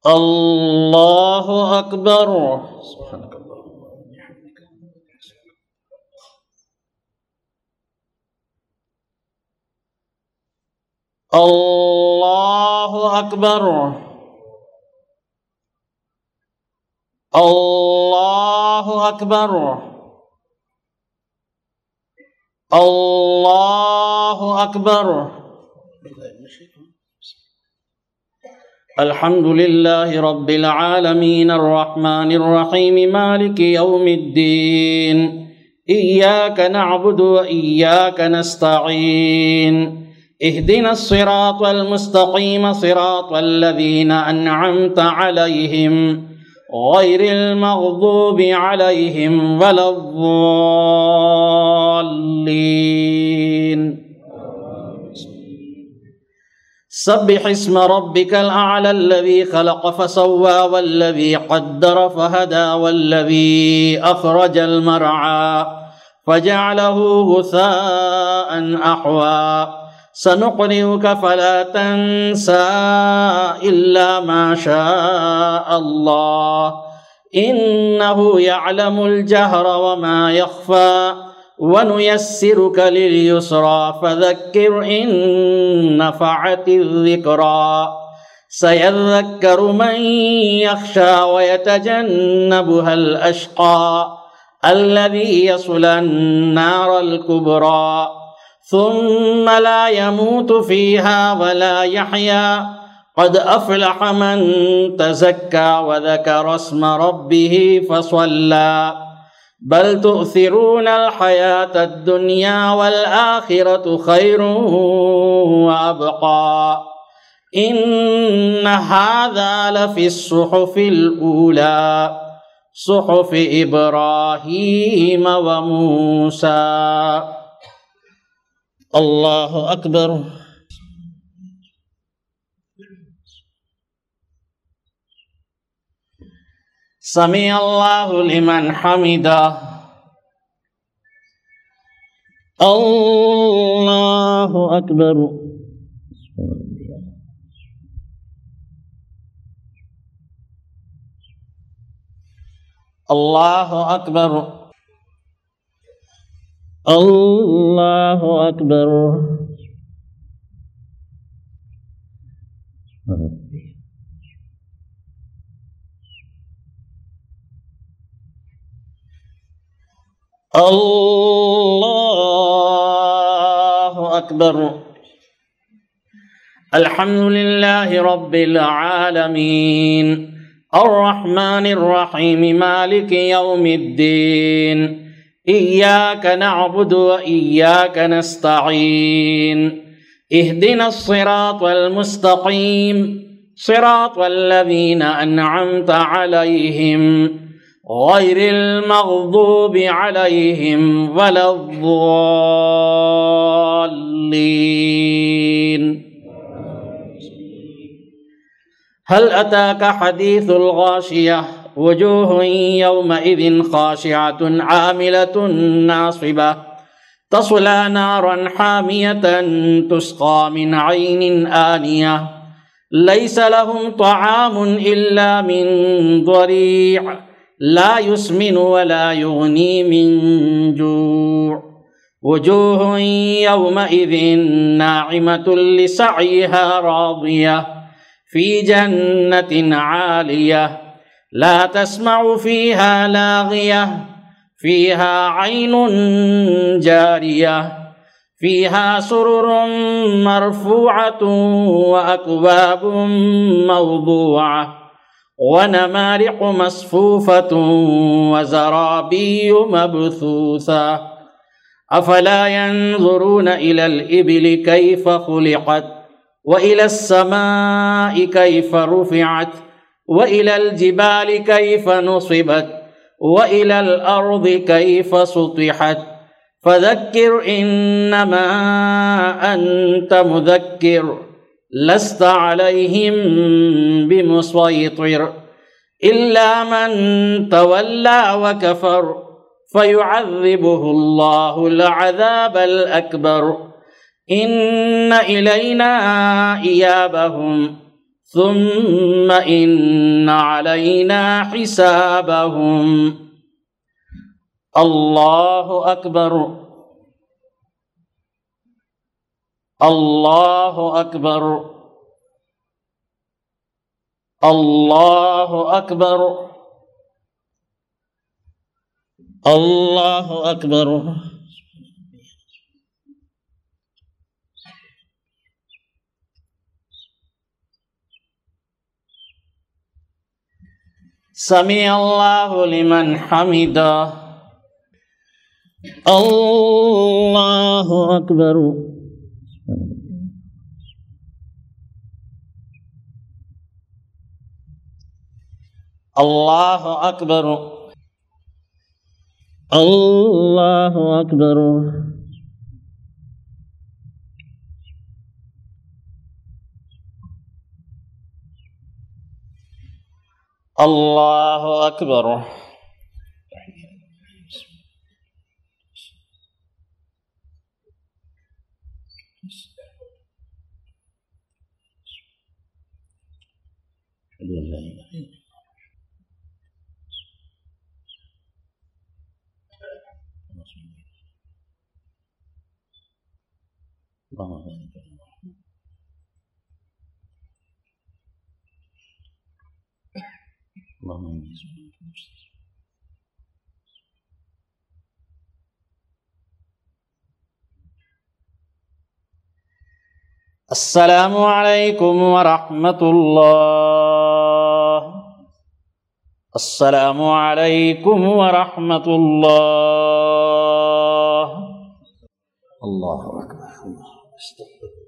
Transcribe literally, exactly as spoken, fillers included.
अल्लाहु अकबर। अल्लाहु अकबर। अल्लाहु अकबर। अल्लाहु अकबर। अल्हम्दुलिल्लाहि रब्बिल आलमीन अर्रहमानिर रहीम मालिकि यौमिद्दीन इय्याक नअबुदु व इय्याक नस्तईन इहदिनस सिरातल मुस्तकीम सिरातल लज़ीना अन्अमता अलैहिम गैरिल मग़दूबि अलैहिम वलद्दाल्लीन। सब्बिह इस्म रब्बिकल अअला अल्लज़ी खलक़ फसव्वा वल्लज़ी क़द्दर फहदा वल्लज़ी अख़रजल मरअा फजअलहु गुसाअन अहवा सनुक़रिउक फला तंसा इल्ला मा शाअ अल्लाह इन्नहु यअलमुल जहर व मा यख़फ़ा वनुयस्सिरुक लिलयुस्रा फज़क्किर इन नफ़अतिज़ ज़िक्रा सयज़्ज़क्करु मन यख़शा व यतजन्नबुहल अश्क़ा अल्लज़ी यस्लन नारल कुब्रा सुम्म ला यमूतु फ़ीहा वला यहया क़द अफ़लह मन तज़क्का व ज़करा अस्म रब्बिही फ़सल्ला बल तुअ्सिरूनल हयातद दुनिया वल आखिरतु खैरुन व अबक़ा इन्न हाज़ा लफ़िस सुहुफ़िल ऊला सुहुफ़ि इब्राहीम व मूसा। अल्लाहु अकबर। समी अल्लाहु लिमन हमिदा। अल्लाहु अकबर। अल्लाहु अकबर। अल्लाहु अकबर। अल्लाहु अकबर। अल्हम्दुलिल्लाहि रब्बिल आलमीन अर्रहमानिर रहीम मालिकि यौमिद्दीन इय्याक नअबुदु व इय्याक नस्तईन इहदिनस सिरातल मुस्तकीम सिरातल लज़ीना अन्अमता अलैहिम गैरिल मग़दूबि अलैहिम वलद्दाल्लीन। हल अताका हदीसुल गाशियह वजूहुन यौमइज़िन खाशिअतुन आमिलतुन नासिबह तस्ला नारन हामियतन तुस्क़ा मिन ऐनिन आनियह लैसा लहुम तआमुन इल्ला मिन ज़री' ला युस्मिनु वला युग़नी मिन जू' वजूहुन यौमइज़िन नाइमतुन लिसअयिहा राज़ियह फ़ी जन्नतिन आलियह ला तस्मअु फ़ीहा लाग़ियह फ़ीहा ऐनुन जारियह फ़ीहा सुरुरुन मरफ़ूअतुन व अक्वाबुन मवज़ूअह व नमारिक़ु मस्फ़ूफ़तुन व ज़राबिय्यु मबसूसा अफ़ला यंज़ुरून इलल इबिलि कैफ़ ख़ुलिक़त व इलस समाइ कैफ़ रुफ़िअत व इलल जिबालि कैफ़ नुसिबत व इलल अर्दि कैफ़ सुतिहत फ़ज़क्किर इन्नमा अन्त मुज़क्किर लस्त अलैहिम बिमुसैतिर इल्ला मन तवल्ला व कफ़र फ़युअज़्ज़िबुहुल्लाहुल अज़ाबल अकबर इन्न इलैना इयाबहुम सुम्मा इन्ना अलैना हिसाबहुम। अल्लाहु अकबर, अल्लाहु अकबर, अल्लाहु अकबर, अल्लाहु अकबर। समी अल्लाहु लिमन हमिदा। अल्लाहु अकबर, अल्लाहु अकबर, अल्लाहु अकबर, अल्लाहु अकबर। अस्सलामु अलैकुम वरहमतुल्लाह। अस्सलामु अलैकुम वरहमतुल्लाह। अल्लाहु अकबर।